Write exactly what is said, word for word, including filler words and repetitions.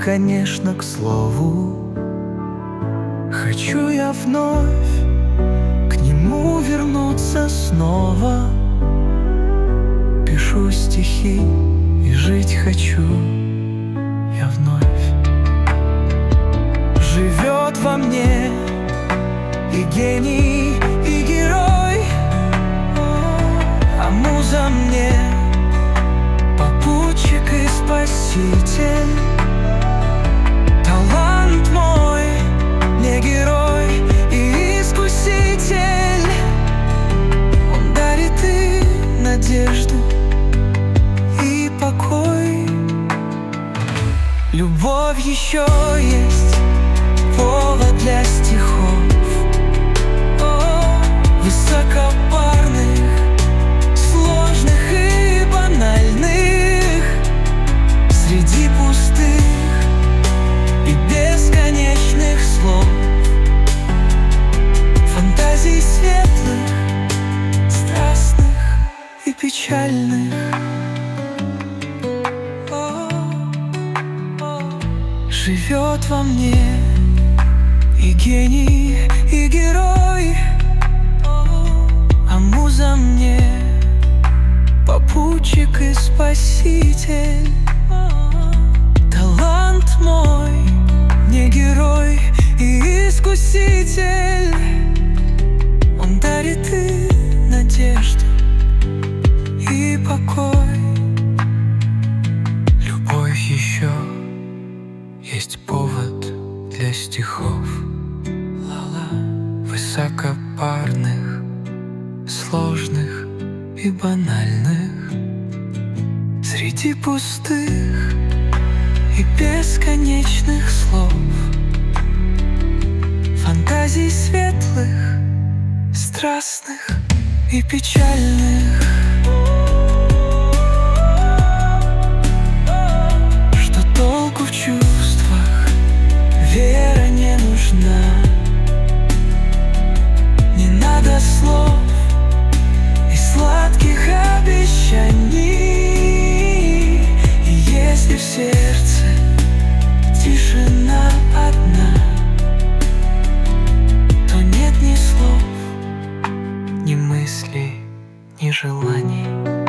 конечно, к слову. Хочу я вновь к нему вернуться снова. Пишу стихи и жить хочу я вновь. Живет во мне и гений, и герой, а муза мне попутчик и спаситель. Талант мой не герой и искуситель. Он дарит и надежду, и покой. Любовь еще есть повод для стихов, о, высокопарных, сложных и банальных, среди пустых и бесконечных слов, фантазий светлых, страстных и печальных. Живет во мне и гений, и герой, а муза мне попутчик и спаситель. Талант мой не герой и искуситель. Он дарит и надежду, и покой. Любовь еще есть повод для стихов, высокопарных, сложных и банальных, среди пустых и бесконечных слов, фантазий светлых, страстных и печальных. Что толку в чувствах, вера не нужна. Не надо слов и сладких обещаний. И если в сердце тишина одна, то нет ни слов, ни мыслей, ни желаний.